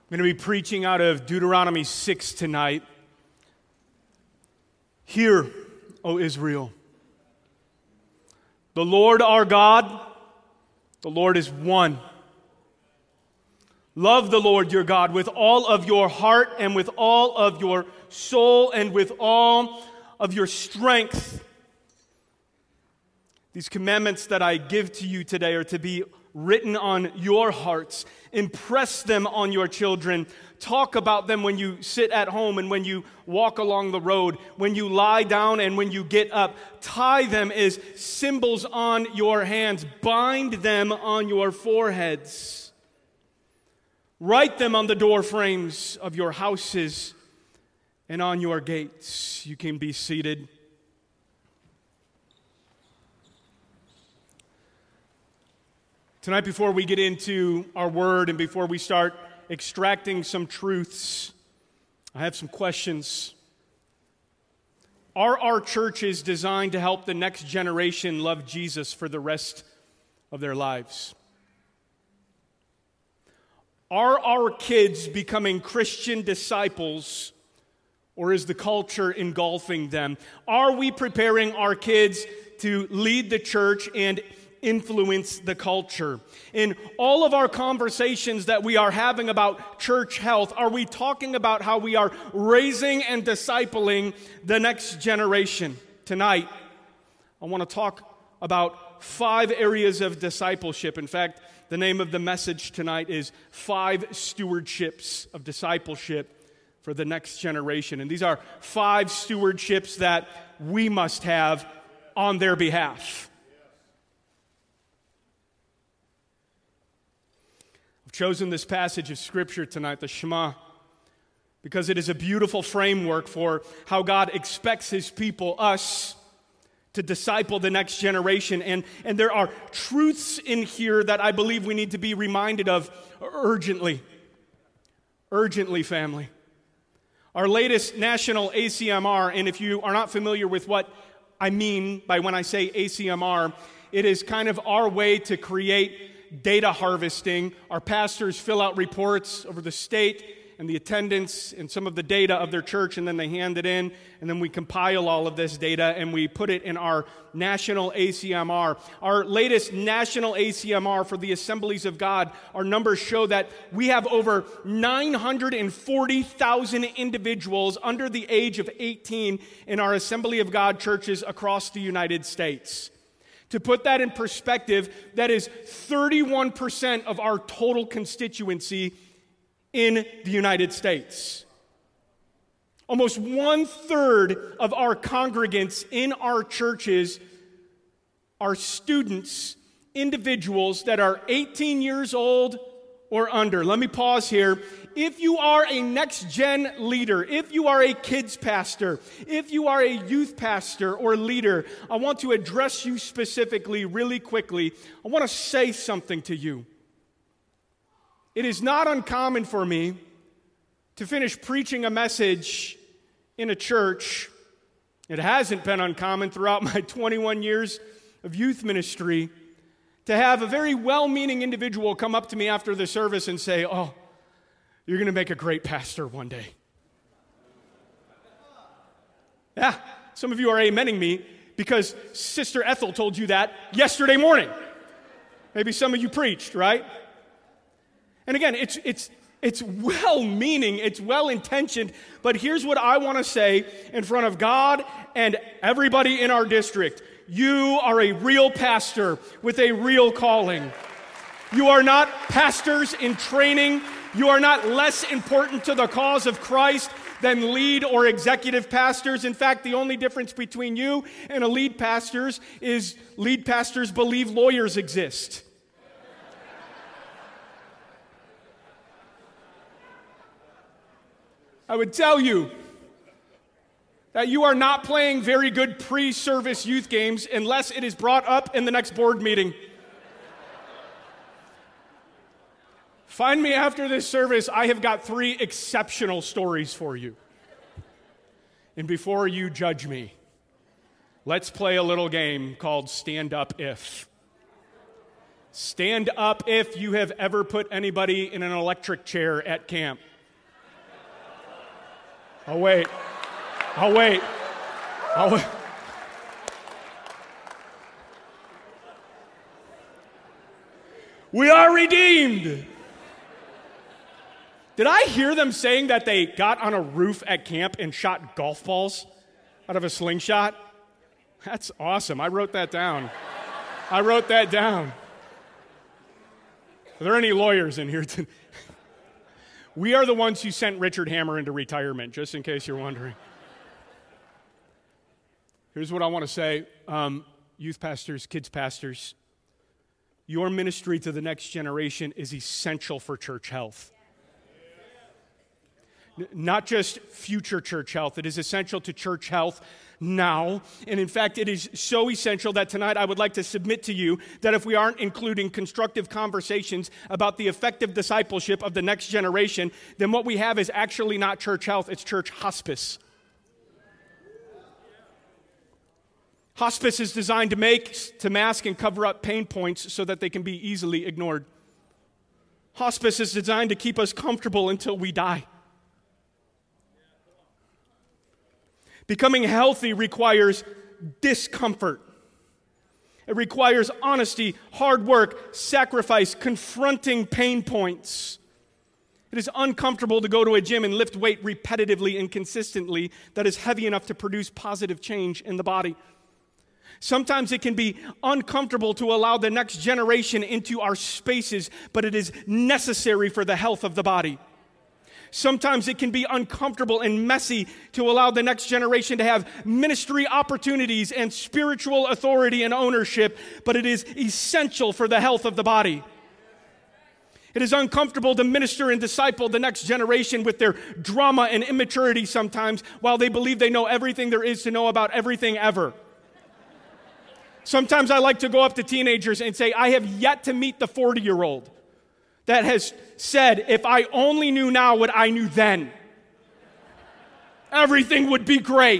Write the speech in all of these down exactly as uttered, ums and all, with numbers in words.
I'm going to be preaching out of Deuteronomy six tonight. Hear, O Israel, the Lord our God, the Lord is one. Love the Lord your God with all of your heart and with all of your soul and with all of your strength. These commandments that I give to you today are to be written on your hearts. Impress them on your children. Talk about them when you sit at home and when you walk along the road, when you lie down and when you get up. Tie them as symbols on your hands. Bind them on your foreheads. Write them on the door frames of your houses and on your gates. You can be seated. Tonight, before we get into our word and before we start extracting some truths, I have some questions. Are our churches designed to help the next generation love Jesus for the rest of their lives? Are our kids becoming Christian disciples, or is the culture engulfing them? Are we preparing our kids to lead the church and influence the culture? In all of our conversations that we are having about church health, are we talking about how we are raising and discipling the next generation? Tonight, I want to talk about five areas of discipleship. In fact, the name of the message tonight is Five Stewardships of Discipleship for the Next Generation. And these are five stewardships that we must have on their behalf. I've chosen this passage of Scripture tonight, the Shema, because it is a beautiful framework for how God expects His people, us, to disciple the next generation. And, and there are truths in here that I believe we need to be reminded of urgently. Urgently, family. Our latest national A C M R, and if you are not familiar with what I mean by when I say A C M R, it is kind of our way to create data harvesting. Our pastors fill out reports over the state and the attendance and some of the data of their church, and then they hand it in, and then we compile all of this data and we put it in our national A C M R. Our latest national A C M R for the Assemblies of God, our numbers show that we have over nine hundred forty thousand individuals under the age of eighteen in our Assembly of God churches across the United States. To put that in perspective, that is thirty-one percent of our total constituency in the United States. Almost one-third of our congregants in our churches are students, individuals that are eighteen years old or under. Let me pause here. If you are a next-gen leader, if you are a kids pastor, if you are a youth pastor or leader, I want to address you specifically really quickly. I want to say something to you. It is not uncommon for me to finish preaching a message in a church. It hasn't been uncommon throughout my twenty-one years of youth ministry to have a very well-meaning individual come up to me after the service and say, "Oh, you're going to make a great pastor one day." Yeah, some of you are amening me because Sister Ethel told you that yesterday morning. Maybe some of you preached, right? And again, it's it's it's well-meaning, it's well-intentioned, but here's what I want to say in front of God and everybody in our district. You are a real pastor with a real calling. You are not pastors in training. You are not less important to the cause of Christ than lead or executive pastors. In fact, the only difference between you and a lead pastors is lead pastors believe lawyers exist. I would tell you that you are not playing very good pre-service youth games unless it is brought up in the next board meeting. Find me after this service. I have got three exceptional stories for you. And before you judge me, let's play a little game called Stand Up If. Stand up if you have ever put anybody in an electric chair at camp. I'll wait. I'll wait. I'll wait. We are redeemed. Did I hear them saying that they got on a roof at camp and shot golf balls out of a slingshot? That's awesome. I wrote that down. I wrote that down. Are there any lawyers in here? To... We are the ones who sent Richard Hammer into retirement, just in case you're wondering. Here's what I want to say. Um, youth pastors, kids pastors, your ministry to the next generation is essential for church health. Not just future church health. It is essential to church health now. And in fact, it is so essential that tonight I would like to submit to you that if we aren't including constructive conversations about the effective discipleship of the next generation, then what we have is actually not church health, it's church hospice. Hospice is designed to make, to mask and cover up pain points so that they can be easily ignored. Hospice is designed to keep us comfortable until we die. Becoming healthy requires discomfort. It requires honesty, hard work, sacrifice, confronting pain points. It is uncomfortable to go to a gym and lift weight repetitively and consistently that is heavy enough to produce positive change in the body. Sometimes it can be uncomfortable to allow the next generation into our spaces, but it is necessary for the health of the body. Sometimes it can be uncomfortable and messy to allow the next generation to have ministry opportunities and spiritual authority and ownership, but it is essential for the health of the body. It is uncomfortable to minister and disciple the next generation with their drama and immaturity sometimes while they believe they know everything there is to know about everything ever. Sometimes I like to go up to teenagers and say, I have yet to meet the forty-year-old that has said, if I only knew now what I knew then, everything would be great.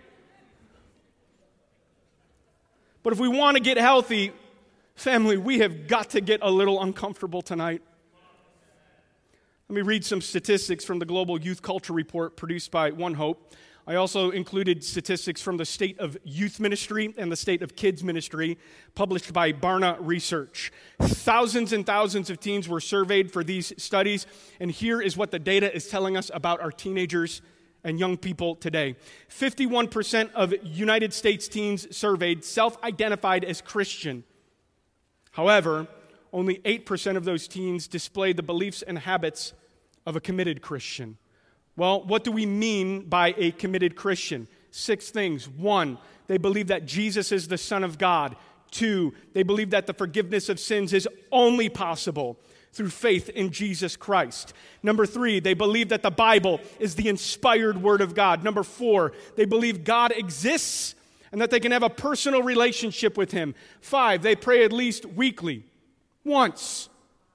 But if we want to get healthy, family, we have got to get a little uncomfortable tonight. Let me read some statistics from the Global Youth Culture Report produced by One Hope. I also included statistics from the State of Youth Ministry and the State of Kids Ministry, published by Barna Research. Thousands and thousands of teens were surveyed for these studies, and here is what the data is telling us about our teenagers and young people today. fifty-one percent of United States teens surveyed self-identified as Christian. However, only eight percent of those teens displayed the beliefs and habits of a committed Christian. Well, what do we mean by a committed Christian? Six things. One, they believe that Jesus is the Son of God. Two, they believe that the forgiveness of sins is only possible through faith in Jesus Christ. Number three, they believe that the Bible is the inspired Word of God. Number four, they believe God exists and that they can have a personal relationship with Him. Five, they pray at least weekly, once.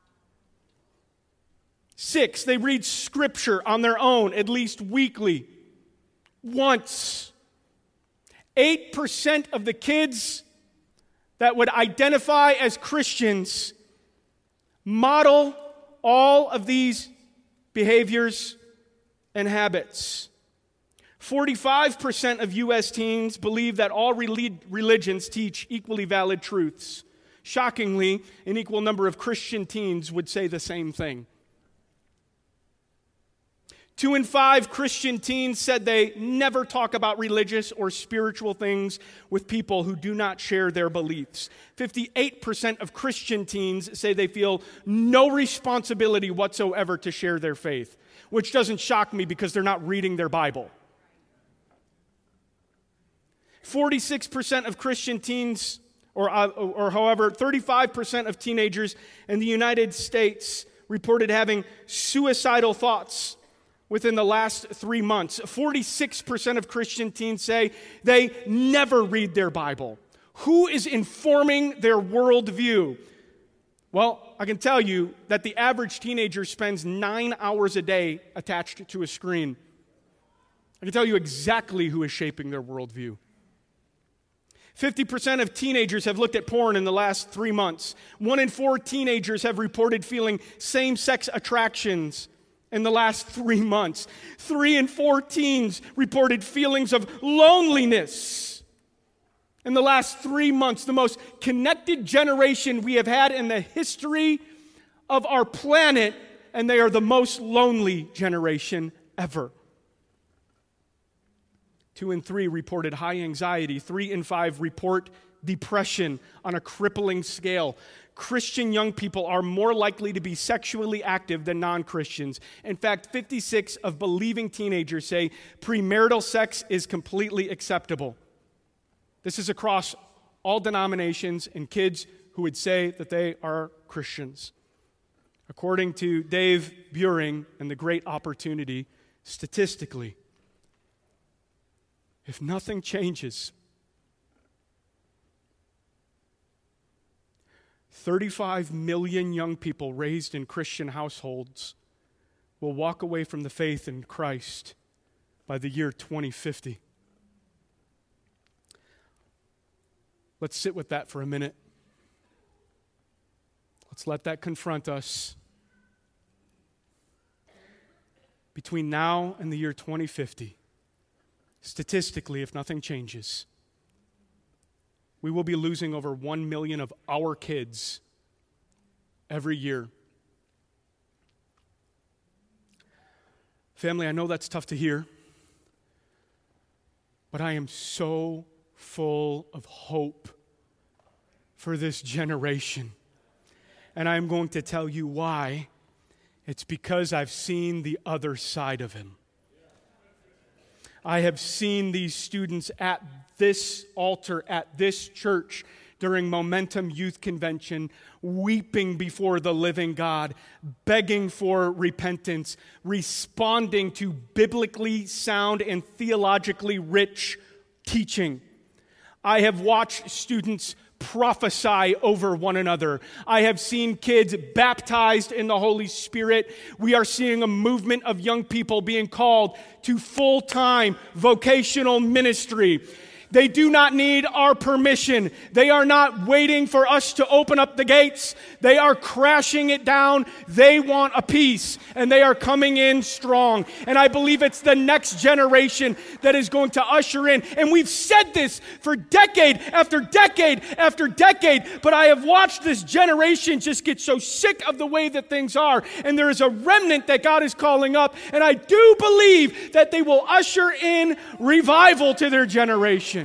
Six, they read Scripture on their own at least weekly, once. Eight percent of the kids that would identify as Christians model all of these behaviors and habits. forty-five percent of U S teens believe that all religions teach equally valid truths. Shockingly, an equal number of Christian teens would say the same thing. Two in five Christian teens said they never talk about religious or spiritual things with people who do not share their beliefs. fifty-eight percent of Christian teens say they feel no responsibility whatsoever to share their faith, which doesn't shock me because they're not reading their Bible. forty-six percent of Christian teens, or, uh, or however, thirty-five percent of teenagers in the United States reported having suicidal thoughts within the last three months. forty-six percent of Christian teens say they never read their Bible. Who is informing their worldview? Well, I can tell you that the average teenager spends nine hours a day attached to a screen. I can tell you exactly who is shaping their worldview. fifty percent of teenagers have looked at porn in the last three months. One in four teenagers have reported feeling same-sex attractions in the last three months. Three in four teens reported feelings of loneliness in the last three months. The most connected generation we have had in the history of our planet, and they are the most lonely generation ever. Two in three reported high anxiety. Three in five report depression on a crippling scale. Christian young people are more likely to be sexually active than non-Christians. In fact, fifty-six of believing teenagers say premarital sex is completely acceptable. This is across all denominations and kids who would say that they are Christians. According to Dave Buring and The Great Opportunity, statistically, if nothing changes, thirty-five million young people raised in Christian households will walk away from the faith in Christ by the year twenty fifty. Let's sit with that for a minute. Let's let that confront us. Between now and the year twenty fifty, statistically, if nothing changes, we will be losing over one million of our kids every year. Family, I know that's tough to hear, but I am so full of hope for this generation. And I'm going to tell you why. It's because I've seen the other side of him. I have seen these students at this altar, at this church, during Momentum Youth Convention, weeping before the living God, begging for repentance, responding to biblically sound and theologically rich teaching. I have watched students prophesy over one another. I have seen kids baptized in the Holy Spirit. We are seeing a movement of young people being called to full-time vocational ministry. They do not need our permission. They are not waiting for us to open up the gates. They are crashing it down. They want a peace, and they are coming in strong. And I believe it's the next generation that is going to usher in. And we've said this for decade after decade after decade, but I have watched this generation just get so sick of the way that things are. And there is a remnant that God is calling up, and I do believe that they will usher in revival to their generation.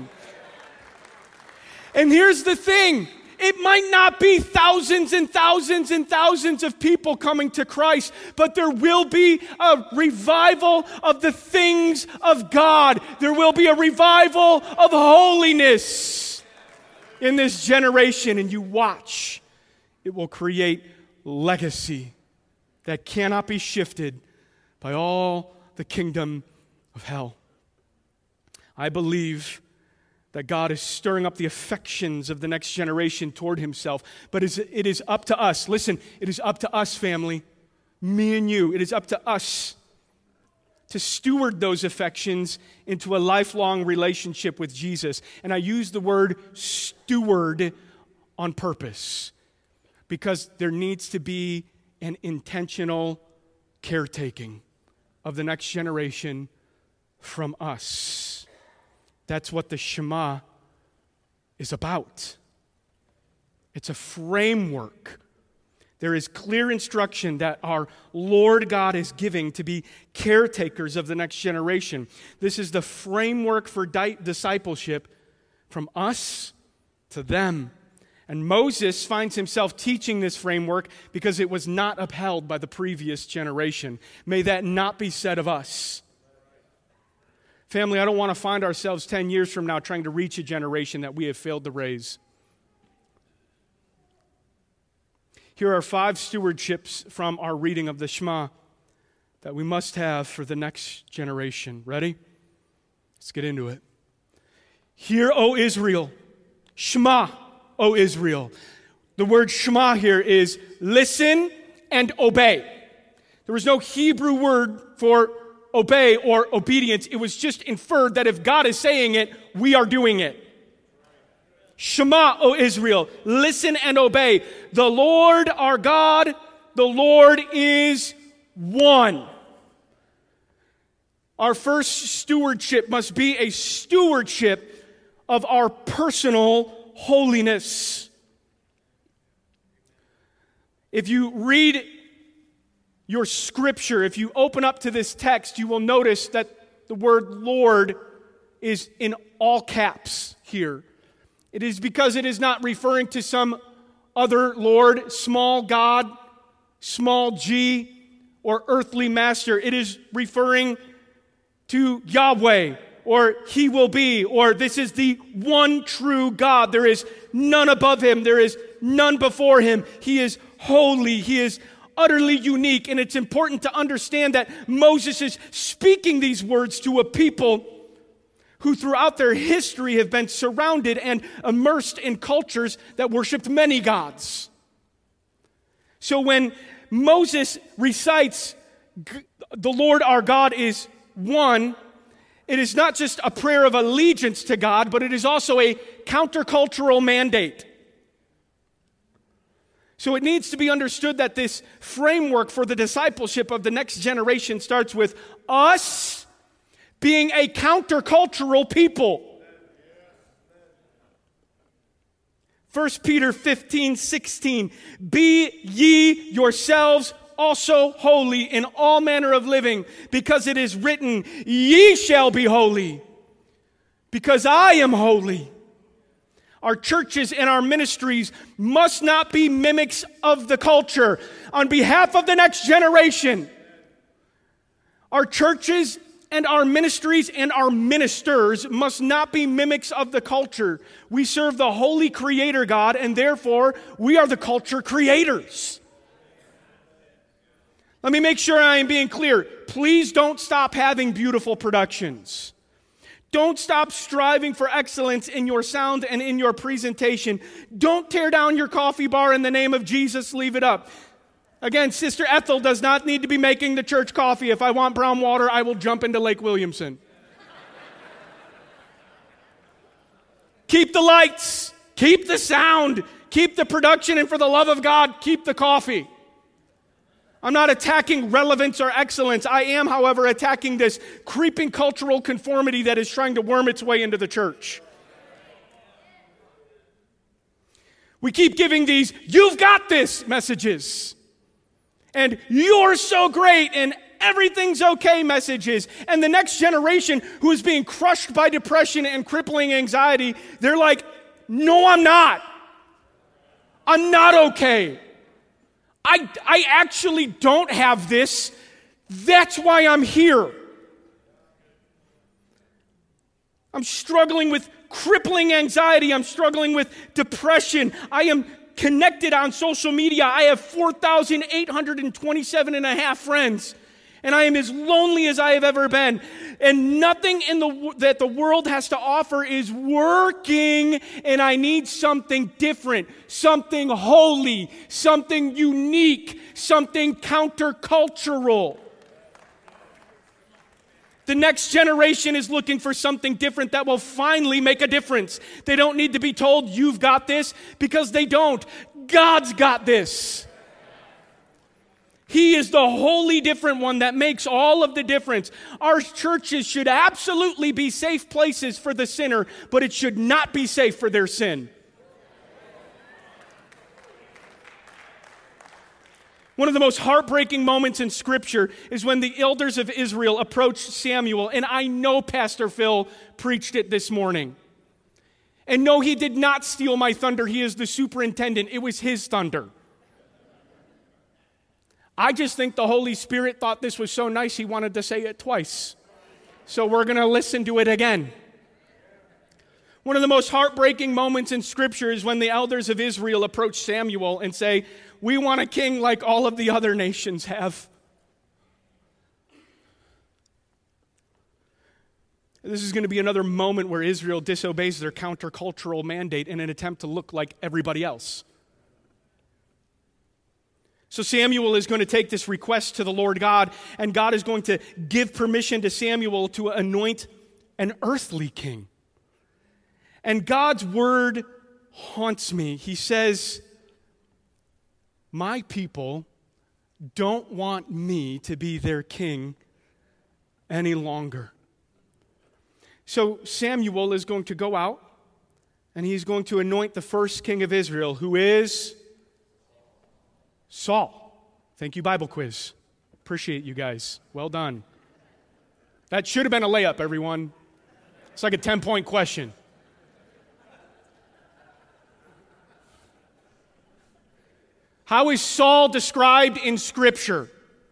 And here's the thing. It might not be thousands and thousands and thousands of people coming to Christ, but there will be a revival of the things of God. There will be a revival of holiness in this generation. And you watch. It will create legacy that cannot be shifted by all the kingdom of hell. I believe that God is stirring up the affections of the next generation toward himself. But it is up to us. Listen, it is up to us, family. Me and you. It is up to us to steward those affections into a lifelong relationship with Jesus. And I use the word steward on purpose, because there needs to be an intentional caretaking of the next generation from us. That's what the Shema is about. It's a framework. There is clear instruction that our Lord God is giving to be caretakers of the next generation. This is the framework for di- discipleship from us to them. And Moses finds himself teaching this framework because it was not upheld by the previous generation. May that not be said of us. Family, I don't want to find ourselves ten years from now trying to reach a generation that we have failed to raise. Here are five stewardships from our reading of the Shema that we must have for the next generation. Ready? Let's get into it. Hear, O Israel. Shema, O Israel. The word Shema here is listen and obey. There was no Hebrew word for obey or obedience. It was just inferred that if God is saying it, we are doing it. Shema, O Israel, listen and obey. The Lord our God, the Lord is one. Our first stewardship must be a stewardship of our personal holiness. If you read your scripture, if you open up to this text, you will notice that the word Lord is in all caps here. It is because it is not referring to some other Lord, small God, small g, or earthly master. It is referring to Yahweh, or He will be, or this is the one true God. There is none above Him. There is none before Him. He is holy. He is utterly unique. And it's important to understand that Moses is speaking these words to a people who throughout their history have been surrounded and immersed in cultures that worshiped many gods. So when Moses recites, the Lord our God is one, it is not just a prayer of allegiance to God, but it is also a countercultural mandate. So it needs to be understood that this framework for the discipleship of the next generation starts with us being a countercultural people. First Peter fifteen sixteen, be ye yourselves also holy in all manner of living, because it is written, ye shall be holy, because I am holy. Our churches and our ministries must not be mimics of the culture. On behalf of the next generation, our churches and our ministries and our ministers must not be mimics of the culture. We serve the holy Creator God, and therefore we are the culture creators. Let me make sure I am being clear. Please don't stop having beautiful productions. Don't stop striving for excellence in your sound and in your presentation. Don't tear down your coffee bar in the name of Jesus. Leave it up. Again, Sister Ethel does not need to be making the church coffee. If I want brown water, I will jump into Lake Williamson. Keep the lights. Keep the sound. Keep the production. And for the love of God, keep the coffee. I'm not attacking relevance or excellence. I am, however, attacking this creeping cultural conformity that is trying to worm its way into the church. We keep giving these, you've got this messages, and you're so great, and everything's okay messages. And the next generation who is being crushed by depression and crippling anxiety, they're like, no, I'm not. I'm not okay. I, I actually don't have this. That's why I'm here. I'm struggling with crippling anxiety. I'm struggling with depression. I am connected on social media. I have four thousand eight hundred twenty-seven and a half friends. And I am as lonely as I have ever been. And nothing in the that the world has to offer is working, and I need something different, something holy, something unique, something countercultural. The next generation is looking for something different that will finally make a difference. They don't need to be told, you've got this, because they don't. God's got this. He is the wholly different one that makes all of the difference. Our churches should absolutely be safe places for the sinner, but it should not be safe for their sin. One of the most heartbreaking moments in Scripture is when the elders of Israel approached Samuel, and I know Pastor Phil preached it this morning. And no, he did not steal my thunder. He is the superintendent. It was his thunder. I just think the Holy Spirit thought this was so nice he wanted to say it twice. So we're going to listen to it again. One of the most heartbreaking moments in Scripture is when the elders of Israel approach Samuel and say, we want a king like all of the other nations have. This is going to be another moment where Israel disobeys their countercultural mandate in an attempt to look like everybody else. So Samuel is going to take this request to the Lord God, and God is going to give permission to Samuel to anoint an earthly king. And God's word haunts me. He says, my people don't want me to be their king any longer. So Samuel is going to go out, and he's going to anoint the first king of Israel, who is Saul. Thank you, Bible quiz. Appreciate you guys. Well done. That should have been a layup, everyone. It's like a ten-point question. How is Saul described in Scripture?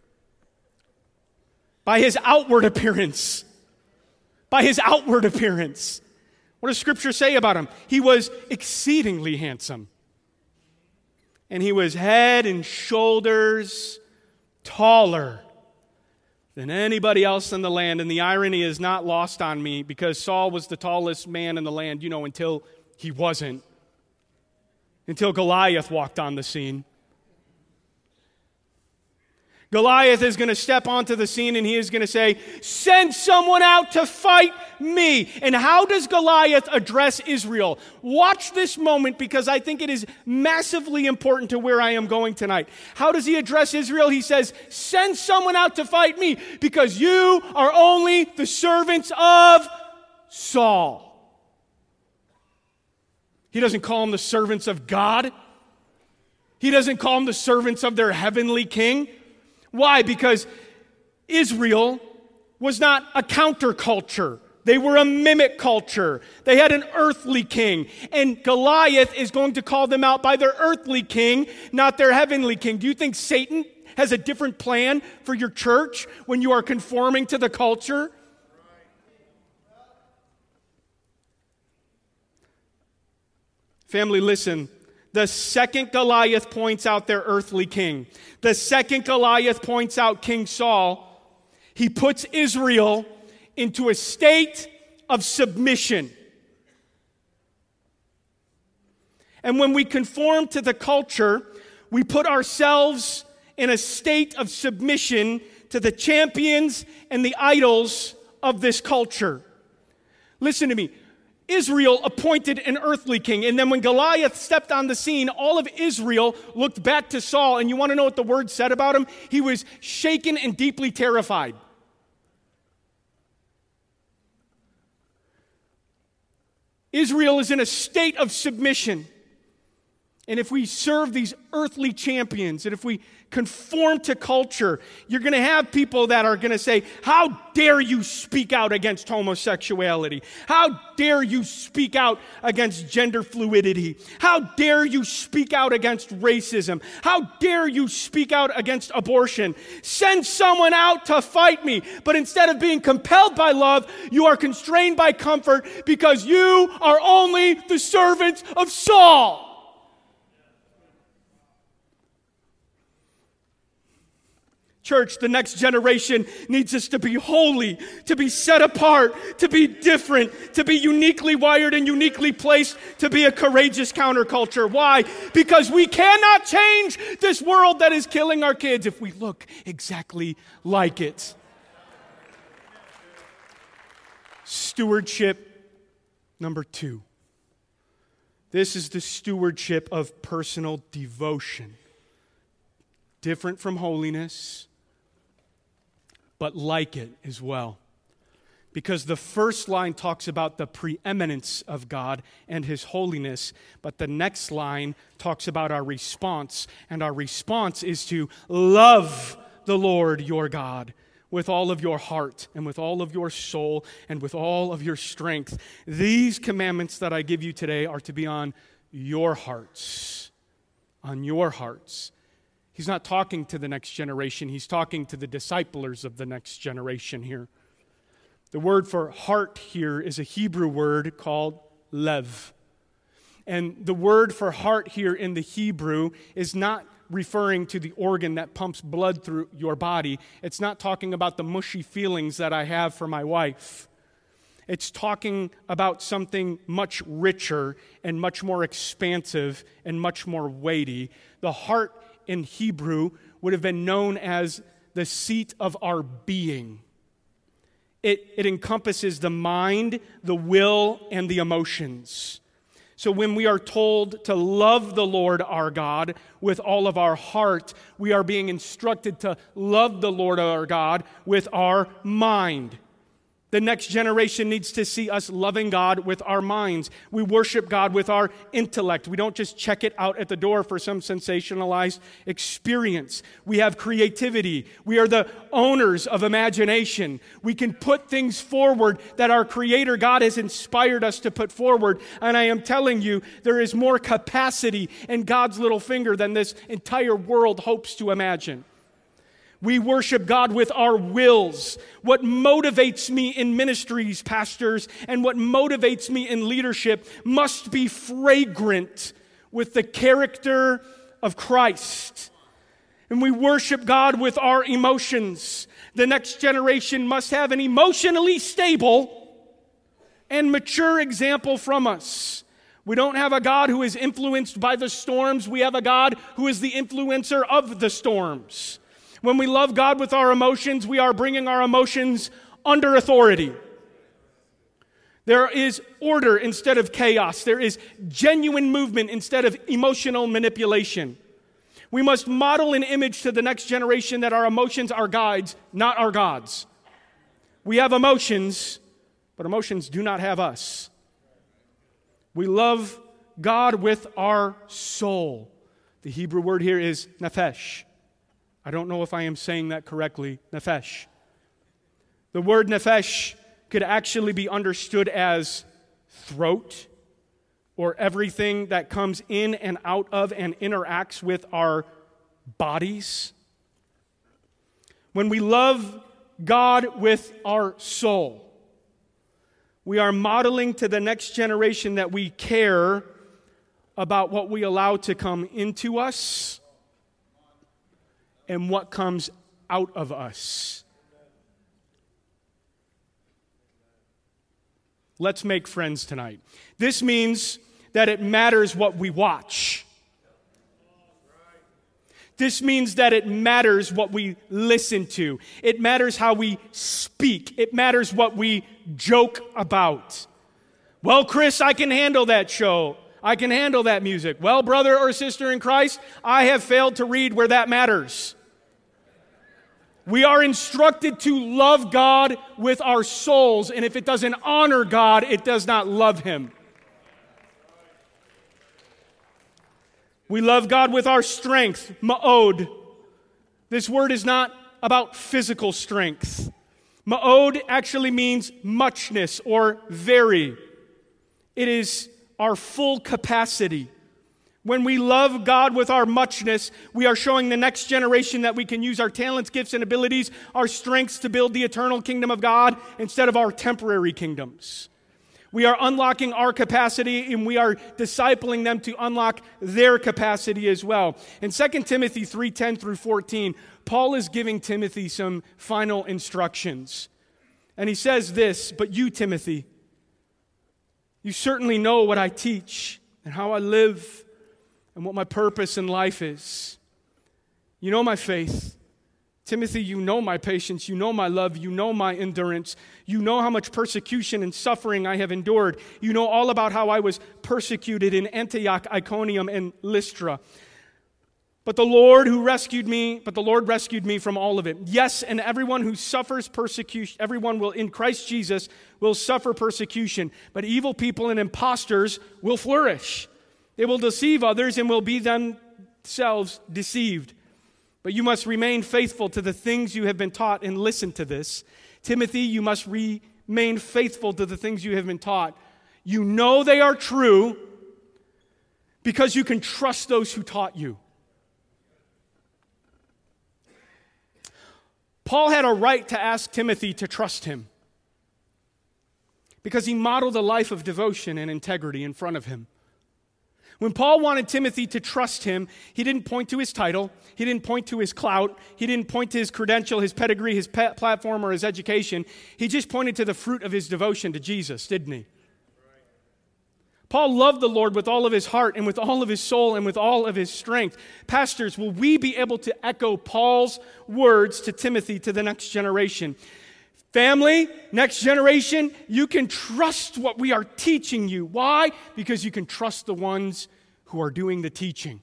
By his outward appearance. By his outward appearance. What does Scripture say about him? He was exceedingly handsome. And he was head and shoulders taller than anybody else in the land. And the irony is not lost on me, because Saul was the tallest man in the land, you know, until he wasn't. Until Goliath walked on the scene. Goliath is going to step onto the scene, and he is going to say, send someone out to fight me. And how does Goliath address Israel? Watch this moment, because I think it is massively important to where I am going tonight. How does he address Israel? He says, send someone out to fight me, because you are only the servants of Saul. He doesn't call them the servants of God. He doesn't call them the servants of their heavenly king. Why? Because Israel was not a counterculture. They were a mimic culture. They had an earthly king. And Goliath is going to call them out by their earthly king, not their heavenly king. Do you think Satan has a different plan for your church when you are conforming to the culture? Family, listen. The second Goliath points out their earthly king, the second Goliath points out King Saul, he puts Israel into a state of submission. And when we conform to the culture, we put ourselves in a state of submission to the champions and the idols of this culture. Listen to me. Israel appointed an earthly king. And then when Goliath stepped on the scene, all of Israel looked back to Saul. And you want to know what the word said about him? He was shaken and deeply terrified. Israel is in a state of submission. And if we serve these earthly champions, and if we conform to culture, you're going to have people that are going to say, how dare you speak out against homosexuality? How dare you speak out against gender fluidity? How dare you speak out against racism? How dare you speak out against abortion? Send someone out to fight me. But instead of being compelled by love, you are constrained by comfort, because you are only the servants of Saul. Church, the next generation needs us to be holy, to be set apart, to be different, to be uniquely wired and uniquely placed to be a courageous counterculture. Why? Because we cannot change this world that is killing our kids if we look exactly like it. Stewardship number two. This is the stewardship of personal devotion. Different from holiness, but like it as well. Because the first line talks about the preeminence of God and His holiness, but the next line talks about our response, and our response is to love the Lord your God with all of your heart and with all of your soul and with all of your strength. These commandments that I give you today are to be on your hearts, on your hearts. He's not talking to the next generation. He's talking to the disciplers of the next generation here. The word for heart here is a Hebrew word called lev. And the word for heart here in the Hebrew is not referring to the organ that pumps blood through your body. It's not talking about the mushy feelings that I have for my wife. It's talking about something much richer and much more expansive and much more weighty. The heart in Hebrew would have been known as the seat of our being. It, it encompasses the mind, the will, and the emotions. So when we are told to love the Lord our God with all of our heart, we are being instructed to love the Lord our God with our mind. The next generation needs to see us loving God with our minds. We worship God with our intellect. We don't just check it out at the door for some sensationalized experience. We have creativity. We are the owners of imagination. We can put things forward that our Creator God has inspired us to put forward. And I am telling you, there is more capacity in God's little finger than this entire world hopes to imagine. We worship God with our wills. What motivates me in ministries, pastors, and what motivates me in leadership must be fragrant with the character of Christ. And we worship God with our emotions. The next generation must have an emotionally stable and mature example from us. We don't have a God who is influenced by the storms. We have a God who is the influencer of the storms. When we love God with our emotions, we are bringing our emotions under authority. There is order instead of chaos. There is genuine movement instead of emotional manipulation. We must model an image to the next generation that our emotions are guides, not our gods. We have emotions, but emotions do not have us. We love God with our soul. The Hebrew word here is nephesh. I don't know if I am saying that correctly, nephesh. The word nephesh could actually be understood as throat, or everything that comes in and out of and interacts with our bodies. When we love God with our soul, we are modeling to the next generation that we care about what we allow to come into us and what comes out of us. Let's make friends tonight. This means that it matters what we watch. This means that it matters what we listen to. It matters how we speak. It matters what we joke about. Well, Chris, I can handle that show. I can handle that music. Well, brother or sister in Christ, I have failed to read where that matters. We are instructed to love God with our souls, and if it doesn't honor God, it does not love Him. We love God with our strength, ma'od. This word is not about physical strength. Ma'od actually means muchness or very. It is our full capacity. When we love God with our muchness, we are showing the next generation that we can use our talents, gifts, and abilities, our strengths to build the eternal kingdom of God instead of our temporary kingdoms. We are unlocking our capacity, and we are discipling them to unlock their capacity as well. In Second Timothy three ten through fourteen, Paul is giving Timothy some final instructions. And he says this, "But you, Timothy, you certainly know what I teach and how I live and what my purpose in life is. You know my faith. Timothy, you know my patience, you know my love, you know my endurance. You know how much persecution and suffering I have endured. You know all about how I was persecuted in Antioch, Iconium, and Lystra. But the Lord who rescued me, but the Lord rescued me from all of it. Yes, and everyone who suffers persecution, everyone will in Christ Jesus will suffer persecution. But evil people and impostors will flourish. They will deceive others and will be themselves deceived. But you must remain faithful to the things you have been taught, and listen to this. Timothy, you must remain faithful to the things you have been taught. You know they are true because you can trust those who taught you." Paul had a right to ask Timothy to trust him because he modeled a life of devotion and integrity in front of him. When Paul wanted Timothy to trust him, he didn't point to his title, he didn't point to his clout, he didn't point to his credential, his pedigree, his pe- platform, or his education. He just pointed to the fruit of his devotion to Jesus, didn't he? Paul loved the Lord with all of his heart and with all of his soul and with all of his strength. Pastors, will we be able to echo Paul's words to Timothy to the next generation? Family, next generation, you can trust what we are teaching you. Why? Because you can trust the ones who are doing the teaching.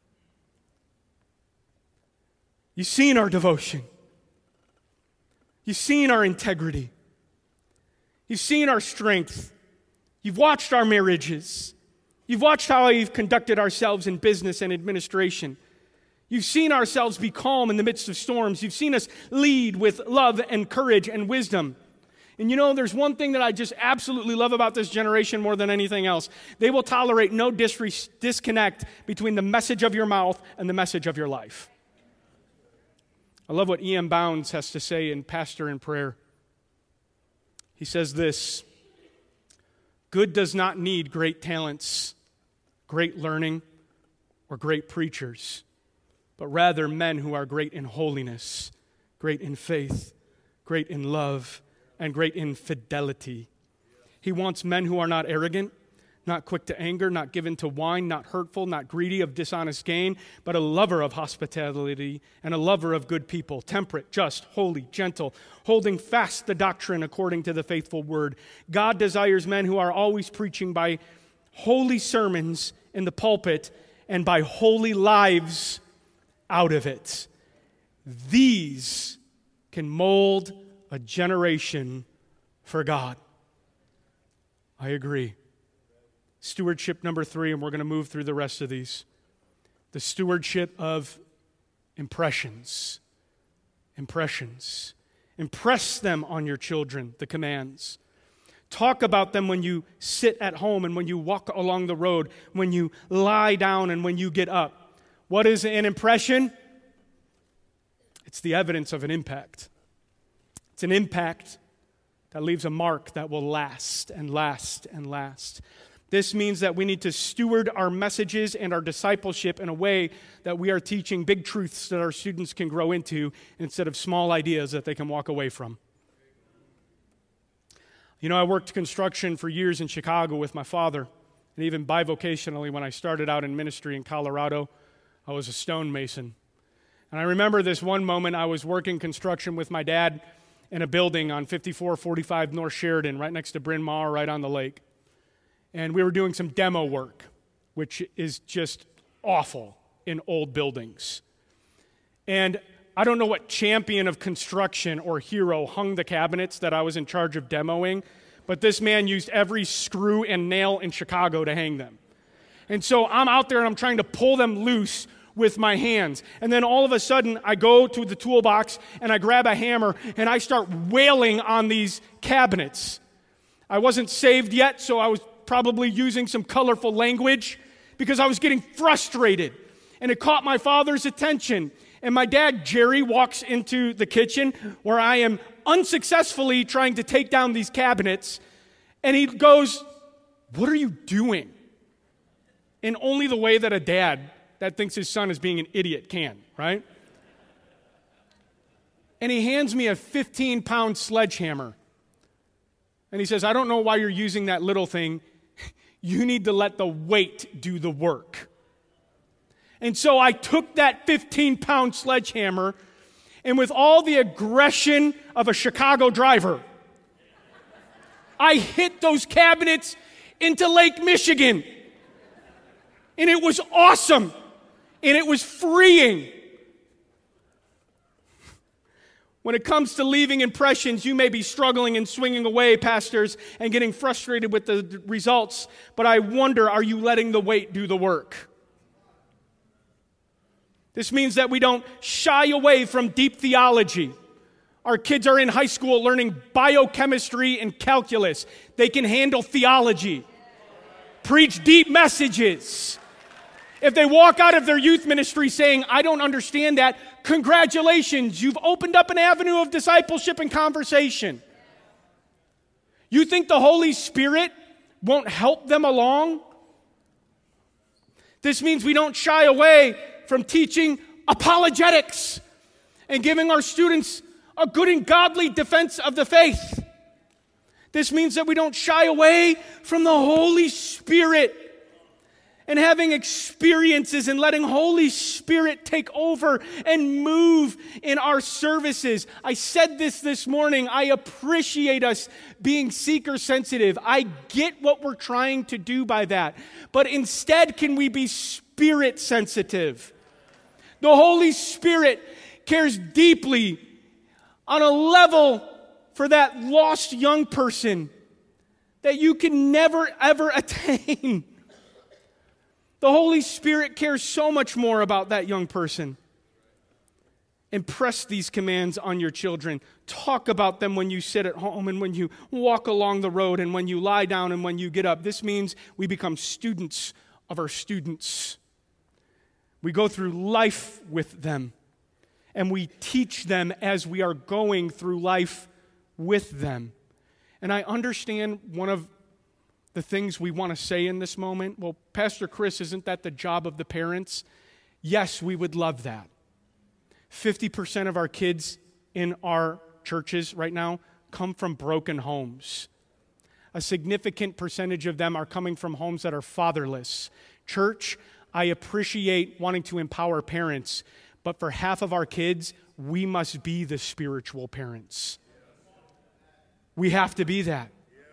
You've seen our devotion. You've seen our integrity. You've seen our strength. You've watched our marriages. You've watched how we've conducted ourselves in business and administration. You've seen ourselves be calm in the midst of storms. You've seen us lead with love and courage and wisdom. And you know, there's one thing that I just absolutely love about this generation more than anything else. They will tolerate no disre- disconnect between the message of your mouth and the message of your life. I love what E M Bounds has to say in Pastor in Prayer. He says this: good does not need great talents, great learning, or great preachers, but rather men who are great in holiness, great in faith, great in love, and great in fidelity. He wants men who are not arrogant, not quick to anger, not given to wine, not hurtful, not greedy of dishonest gain, but a lover of hospitality and a lover of good people, temperate, just, holy, gentle, holding fast the doctrine according to the faithful word. God desires men who are always preaching by holy sermons in the pulpit and by holy lives out of it. These can mold a generation for God. I agree. Stewardship number three, and we're going to move through the rest of these. The stewardship of impressions. Impressions. Impress them on your children, the commands. Talk about them when you sit at home and when you walk along the road, when you lie down and when you get up. What is an impression? It's the evidence of an impact. It's an impact that leaves a mark that will last and last and last. This means that we need to steward our messages and our discipleship in a way that we are teaching big truths that our students can grow into instead of small ideas that they can walk away from. You know, I worked construction for years in Chicago with my father, and even bivocationally when I started out in ministry in Colorado, I was a stonemason. And I remember this one moment I was working construction with my dad in a building on fifty-four forty-five North Sheridan, right next to Bryn Mawr, right on the lake. And we were doing some demo work, which is just awful in old buildings. And I don't know what champion of construction or hero hung the cabinets that I was in charge of demoing, but this man used every screw and nail in Chicago to hang them. And so I'm out there and I'm trying to pull them loose with my hands. And then all of a sudden, I go to the toolbox and I grab a hammer and I start wailing on these cabinets. I wasn't saved yet, so I was probably using some colorful language because I was getting frustrated. And it caught my father's attention. And my dad, Jerry, walks into the kitchen where I am unsuccessfully trying to take down these cabinets. And he goes, "What are you doing?" In only the way that a dad that thinks his son is being an idiot can, right? And he hands me a fifteen-pound sledgehammer. And he says, "I don't know why you're using that little thing. You need to let the weight do the work." And so I took that fifteen-pound sledgehammer, and with all the aggression of a Chicago driver, I hit those cabinets into Lake Michigan. And it was awesome. And it was freeing. When it comes to leaving impressions, you may be struggling and swinging away, pastors, and getting frustrated with the results. But I wonder, are you letting the weight do the work? This means that we don't shy away from deep theology. Our kids are in high school learning biochemistry and calculus. They can handle theology. Preach deep messages. If they walk out of their youth ministry saying, "I don't understand that," congratulations, you've opened up an avenue of discipleship and conversation. You think the Holy Spirit won't help them along? This means we don't shy away from teaching apologetics and giving our students a good and godly defense of the faith. This means that we don't shy away from the Holy Spirit and having experiences and letting Holy Spirit take over and move in our services. I said this this morning. I appreciate us being seeker sensitive. I get what we're trying to do by that. But instead, can we be spirit sensitive? The Holy Spirit cares deeply on a level for that lost young person that you can never, ever attain. The Holy Spirit cares so much more about that young person. Impress these commands on your children. Talk about them when you sit at home and when you walk along the road and when you lie down and when you get up. This means we become students of our students. We go through life with them, and we teach them as we are going through life with them. And I understand one of the things we want to say in this moment. Well, Pastor Chris, isn't that the job of the parents? Yes, we would love that. fifty percent of our kids in our churches right now come from broken homes. A significant percentage of them are coming from homes that are fatherless. Church, I appreciate wanting to empower parents, but for half of our kids, we must be the spiritual parents. We have to be that.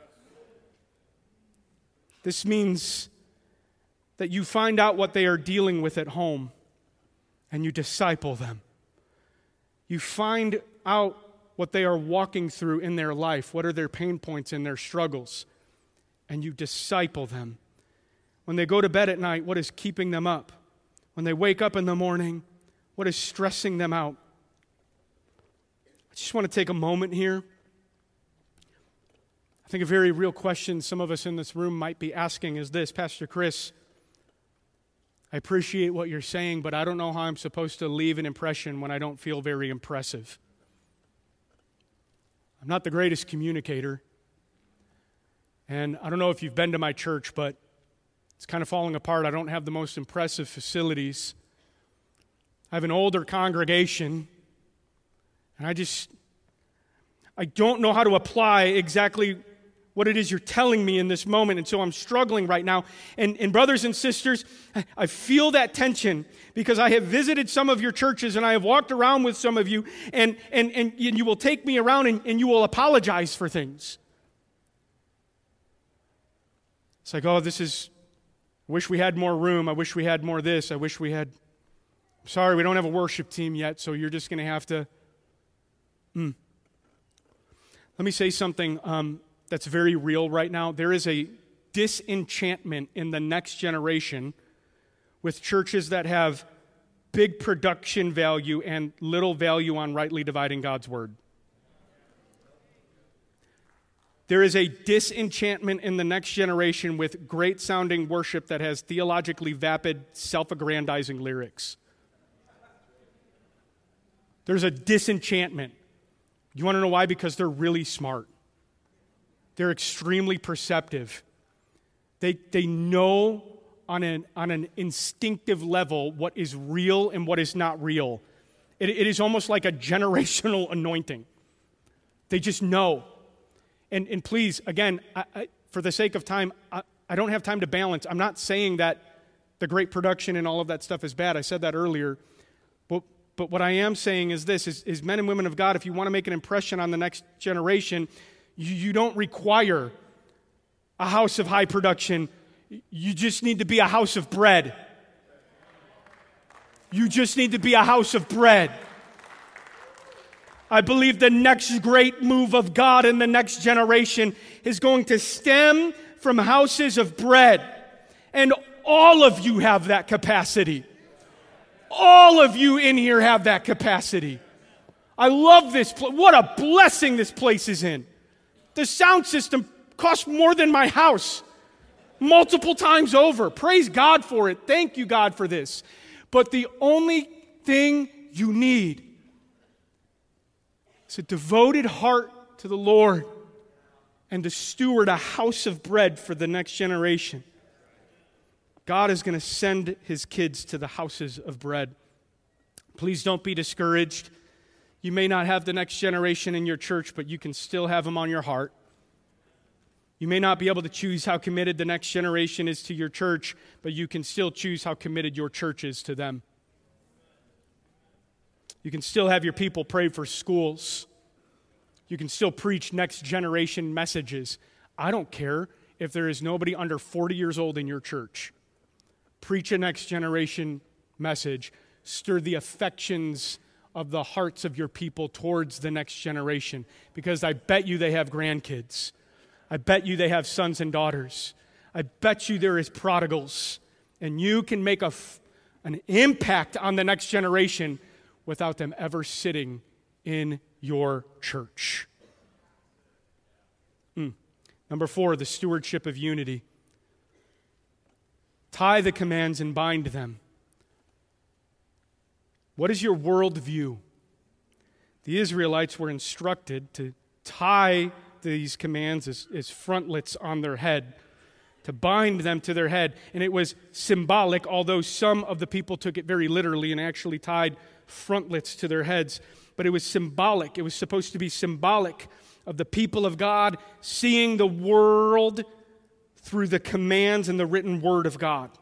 This means that you find out what they are dealing with at home and you disciple them. You find out what they are walking through in their life, what are their pain points and their struggles, and you disciple them. When they go to bed at night, what is keeping them up? When they wake up in the morning, what is stressing them out? I just want to take a moment here. I think a very real question some of us in this room might be asking is this: Pastor Chris, I appreciate what you're saying, but I don't know how I'm supposed to leave an impression when I don't feel very impressive. I'm not the greatest communicator. And I don't know if you've been to my church, but it's kind of falling apart. I don't have the most impressive facilities. I have an older congregation, and I just, I don't know how to apply exactly what it is you're telling me in this moment, and so I'm struggling right now. And, and brothers and sisters, I feel that tension because I have visited some of your churches and I have walked around with some of you, and, and, and you will take me around and, and you will apologize for things. It's like, oh, this is, I wish we had more room. I wish we had more this. I wish we had, I'm sorry, we don't have a worship team yet, so you're just going to have to, mm. Let me say something um, that's very real right now. There is a disenchantment in the next generation with churches that have big production value and little value on rightly dividing God's word. There is a disenchantment in the next generation with great-sounding worship that has theologically vapid, self-aggrandizing lyrics. There's a disenchantment. You want to know why? Because they're really smart. They're extremely perceptive. They, they know on an, on an instinctive level what is real and what is not real. It, it is almost like a generational anointing. They just know. And, and please, again, I, I, for the sake of time, I, I don't have time to balance. I'm not saying that the great production and all of that stuff is bad. I said that earlier. But, but what I am saying is this, is, is men and women of God, if you want to make an impression on the next generation, you, you don't require a house of high production. You just need to be a house of bread. You just need to be a house of bread. I believe the next great move of God in the next generation is going to stem from houses of bread. And all of you have that capacity. All of you in here have that capacity. I love this place. What a blessing this place is in. The sound system costs more than my house. Multiple times over. Praise God for it. Thank you, God, for this. But the only thing you need is a devoted heart to the Lord and to steward a house of bread for the next generation. God is going to send his kids to the houses of bread. Please don't be discouraged. You may not have the next generation in your church, but you can still have them on your heart. You may not be able to choose how committed the next generation is to your church, but you can still choose how committed your church is to them. You can still have your people pray for schools. You can still preach next generation messages. I don't care if there is nobody under forty years old in your church. Preach a next generation message. Stir the affections of the hearts of your people towards the next generation, because I bet you they have grandkids. I bet you they have sons and daughters. I bet you there is prodigals, and you can make a, an impact on the next generation without them ever sitting in your church. Mm. Number four, the stewardship of unity. Tie the commands and bind them. What is your worldview? The Israelites were instructed to tie these commands as, as frontlets on their head, to bind them to their head. And it was symbolic, although some of the people took it very literally and actually tied frontlets to their heads. But it was symbolic. It was supposed to be symbolic of the people of God seeing the world through the commands and the written word of God.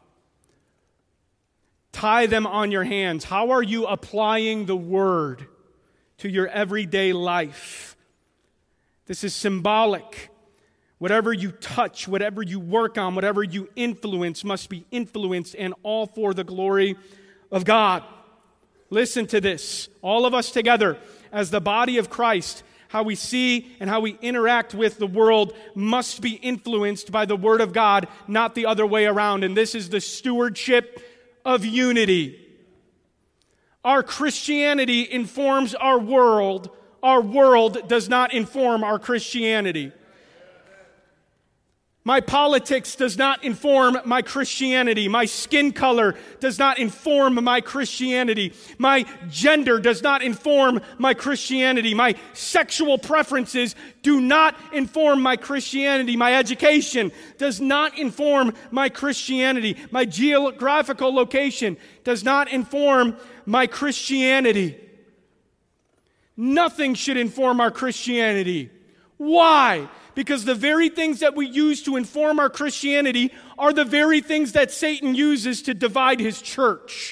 Tie them on your hands. How are you applying the word to your everyday life? This is symbolic. Whatever you touch, whatever you work on, whatever you influence must be influenced, and all for the glory of God. Listen to this. All of us together as the body of Christ, how we see and how we interact with the world must be influenced by the Word of God, not the other way around. And this is the stewardship of unity. Our Christianity informs our world. Our world does not inform our Christianity. My politics does not inform my Christianity. My skin color does not inform my Christianity. My gender does not inform my Christianity. My sexual preferences do not inform my Christianity. My education does not inform my Christianity. My geographical location does not inform my Christianity. Nothing should inform our Christianity. Why? Because the very things that we use to inform our Christianity are the very things that Satan uses to divide his church.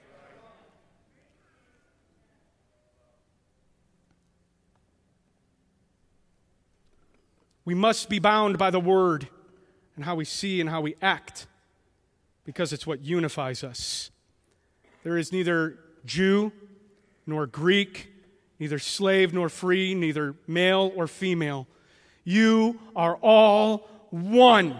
We must be bound by the Word and how we see and how we act, because it's what unifies us. There is neither Jew nor Greek, neither slave nor free, neither male or female. You are all one.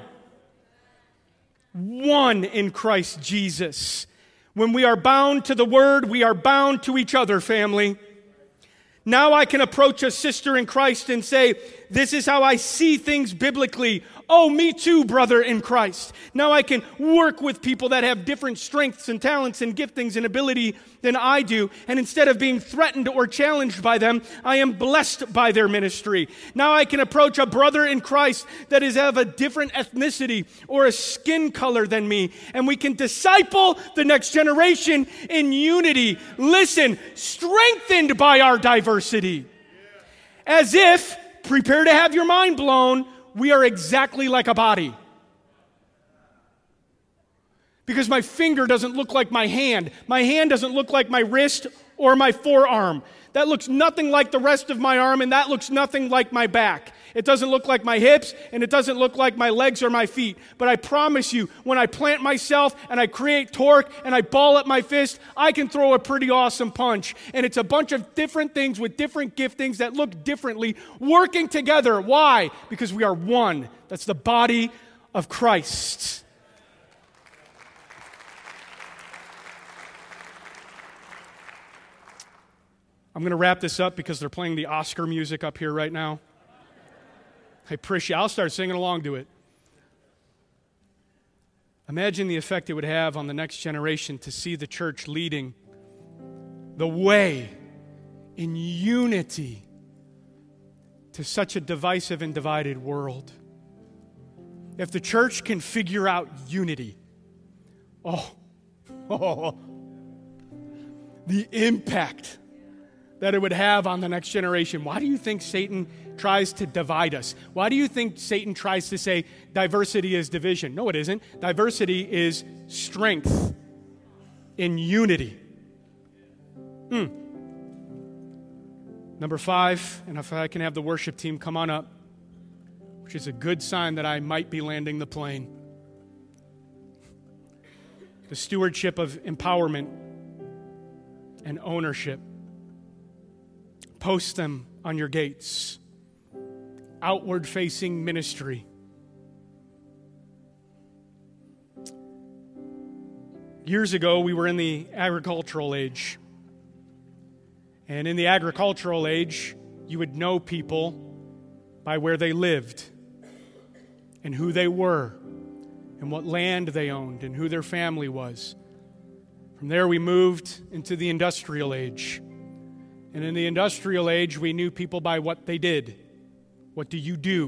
One in Christ Jesus. When we are bound to the Word, we are bound to each other, family. Now I can approach a sister in Christ and say, this is how I see things biblically. Oh, me too, brother in Christ. Now I can work with people that have different strengths and talents and giftings and ability than I do. And instead of being threatened or challenged by them, I am blessed by their ministry. Now I can approach a brother in Christ that is of a different ethnicity or a skin color than me. And we can disciple the next generation in unity. Listen, strengthened by our diversity. As if, prepare to have your mind blown, we are exactly like a body. Because my finger doesn't look like my hand. My hand doesn't look like my wrist or my forearm. That looks nothing like the rest of my arm, and that looks nothing like my back. It doesn't look like my hips, and it doesn't look like my legs or my feet. But I promise you, when I plant myself and I create torque and I ball up my fist, I can throw a pretty awesome punch. And it's a bunch of different things with different giftings that look differently, working together. Why? Because we are one. That's the body of Christ. I'm going to wrap this up because they're playing the Oscar music up here right now. I appreciate it. I'll start singing along to it. Imagine the effect it would have on the next generation to see the church leading the way in unity to such a divisive and divided world. If the church can figure out unity, oh, oh the impact that it would have on the next generation. Why do you think Satan tries to divide us? Why do you think Satan tries to say diversity is division? No, it isn't. Diversity is strength in unity. Hmm. Number five, and if I can have the worship team come on up, which is a good sign that I might be landing the plane. The stewardship of empowerment and ownership. Post them on your gates. Outward-facing ministry. Years ago, we were in the agricultural age. And in the agricultural age, you would know people by where they lived and who they were and what land they owned and who their family was. From there, we moved into the industrial age. And in the industrial age, we knew people by what they did. What do you do?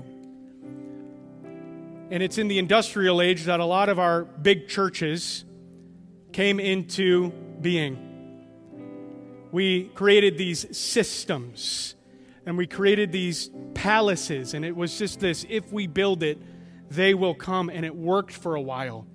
And it's in the industrial age that a lot of our big churches came into being. We created these systems, and we created these palaces, and it was just this, if we build it, they will come, and it worked for a while.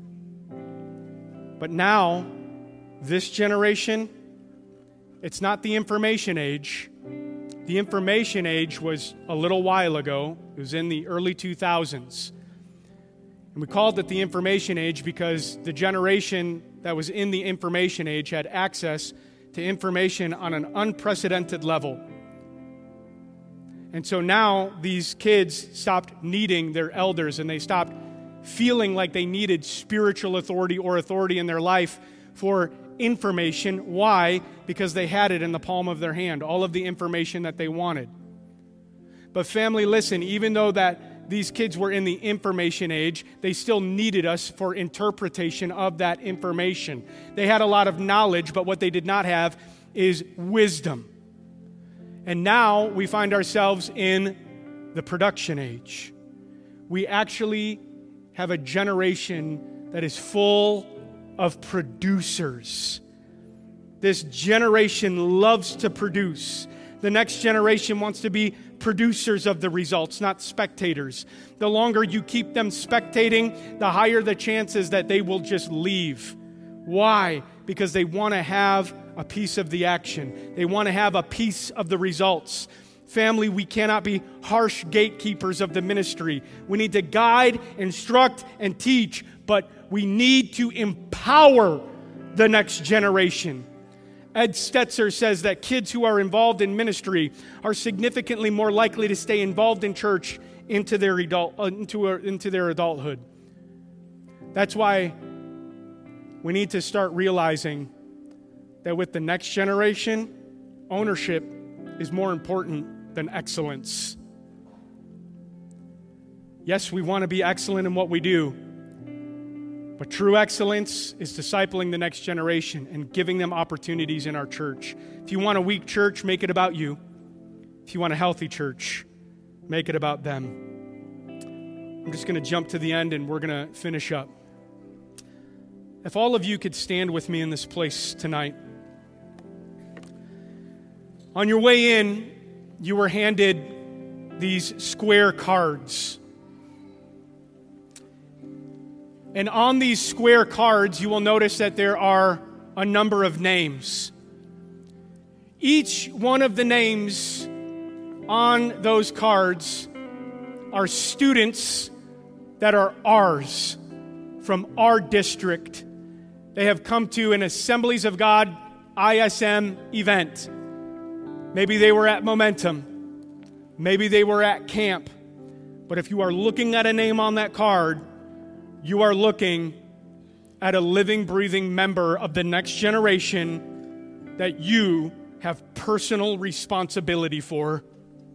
But now, this generation, it's not the information age. The information age was a little while ago. It was in the early two thousands. And we called it the information age because the generation that was in the information age had access to information on an unprecedented level. And so now these kids stopped needing their elders, and they stopped feeling like they needed spiritual authority or authority in their life for information. Why? Because they had it in the palm of their hand, all of the information that they wanted. But family, listen, even though that these kids were in the information age, they still needed us for interpretation of that information. They had a lot of knowledge, but what they did not have is wisdom. And now we find ourselves in the production age. We actually have a generation that is full of producers. This generation loves to produce. The next generation wants to be producers of the results, not spectators. The longer you keep them spectating, the higher the chances that they will just leave. Why? Because they want to have a piece of the action. They want to have a piece of the results. Family, we cannot be harsh gatekeepers of the ministry. We need to guide, instruct, and teach, but we need to empower the next generation. Ed Stetzer says that kids who are involved in ministry are significantly more likely to stay involved in church into their adult uh, into, uh, into their adulthood. That's why we need to start realizing that with the next generation, ownership is more important than excellence. Yes, we want to be excellent in what we do, but true excellence is discipling the next generation and giving them opportunities in our church. If you want a weak church, make it about you. If you want a healthy church, make it about them. I'm just going to jump to the end and we're going to finish up. If all of you could stand with me in this place tonight. On your way in, you were handed these square cards. And on these square cards, you will notice that there are a number of names. Each one of the names on those cards are students that are ours, from our district. They have come to an Assemblies of God I S M event. Maybe they were at Momentum. Maybe they were at camp. But if you are looking at a name on that card, you are looking at a living, breathing member of the next generation that you have personal responsibility for.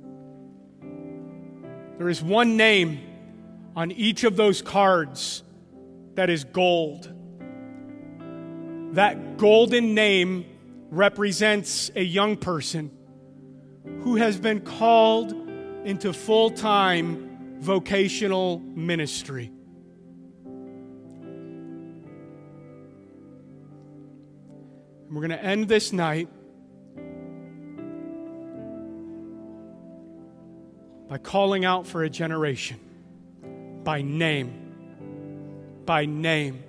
There is one name on each of those cards that is gold. That golden name represents a young person who has been called into full-time vocational ministry. And we're going to end this night by calling out for a generation by name. By name.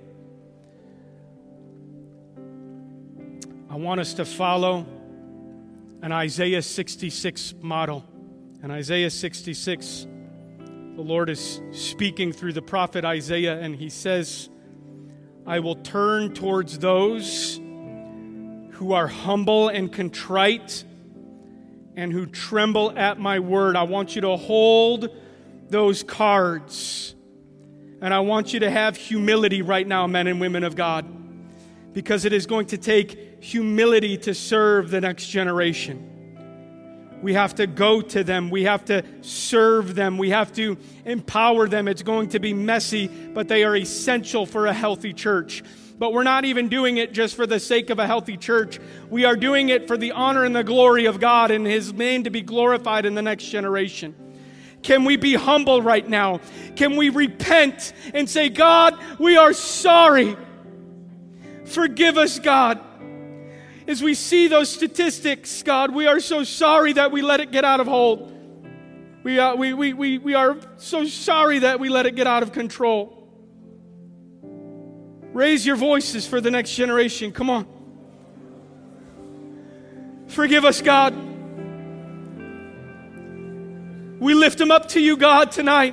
I want us to follow an Isaiah sixty-six model. In Isaiah sixty-six, the Lord is speaking through the prophet Isaiah, and he says, I will turn towards those who are humble and contrite and who tremble at my word. I want you to hold those cards. And I want you to have humility right now, men and women of God, because it is going to take humility to serve the next generation. We have to go to them. We have to serve them. We have to empower them. It's going to be messy, but they are essential for a healthy church. But we're not even doing it just for the sake of a healthy church. We are doing it for the honor and the glory of God and His name to be glorified in the next generation. Can we be humble right now? Can we repent and say, God, we are sorry. Forgive us, God. As we see those statistics, God, we are so sorry that we let it get out of hold. We are, we, we, we, we are so sorry that we let it get out of control. Raise your voices for the next generation. Come on. Forgive us, God. We lift them up to you, God, tonight.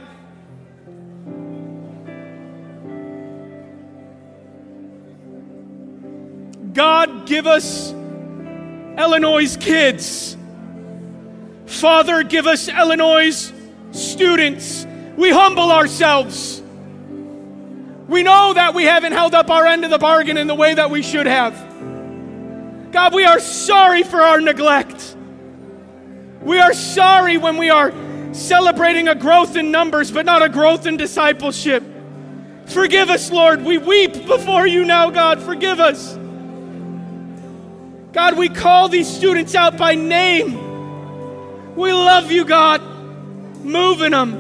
God, give us Illinois' kids. Father, give us Illinois' students. We humble ourselves. We know that we haven't held up our end of the bargain in the way that we should have. God, we are sorry for our neglect. We are sorry when we are celebrating a growth in numbers, but not a growth in discipleship. Forgive us, Lord. We weep before you now, God. Forgive us. God, we call these students out by name. We love you, God. Move in them.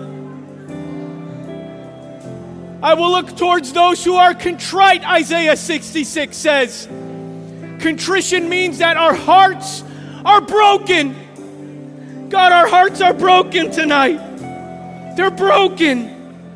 I will look towards those who are contrite, Isaiah sixty-six says. Contrition means that our hearts are broken. God, our hearts are broken tonight. They're broken.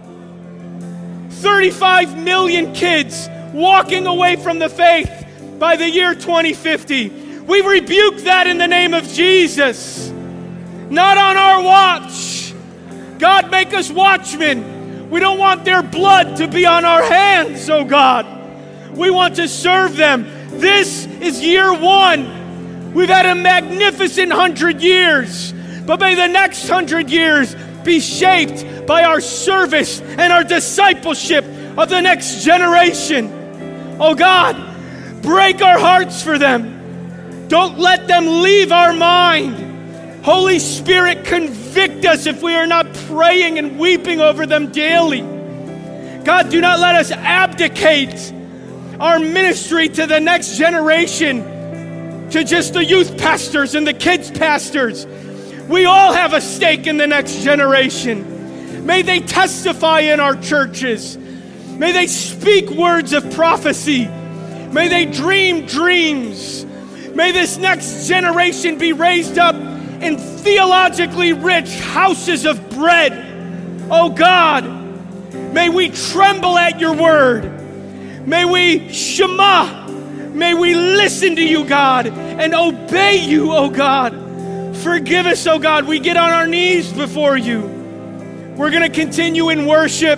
thirty-five million kids walking away from the faith by the year twenty fifty. We rebuke that in the name of Jesus. Not on our watch. God, make us watchmen. We don't want their blood to be on our hands, oh God. We want to serve them. This is year one. We've had a magnificent hundred years. But may the next hundred years be shaped by our service and our discipleship of the next generation. Oh God, break our hearts for them. Don't let them leave our mind. Holy Spirit, convict us if we are not praying and weeping over them daily. God, do not let us abdicate our ministry to the next generation, to just the youth pastors and the kids pastors. We all have a stake in the next generation. May they testify in our churches. May they speak words of prophecy. May they dream dreams. May this next generation be raised up in theologically rich houses of bread. Oh God, may we tremble at your word. May we shema. May we listen to you, God, and obey you, oh God. Forgive us, oh God. We get on our knees before you. We're going to continue in worship.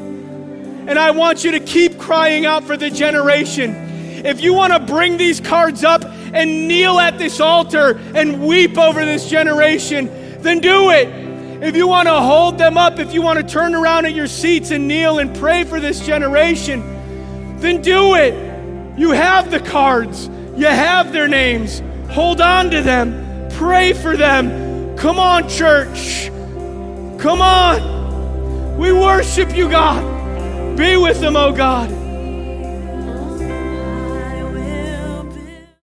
And I want you to keep crying out for the generation. If you want to bring these cards up and kneel at this altar and weep over this generation, then do it. If you want to hold them up, if you want to turn around at your seats and kneel and pray for this generation, then do it. You have the cards. You have their names. Hold on to them. Pray for them. Come on, church. Come on. We worship you, God. Be with them, oh God.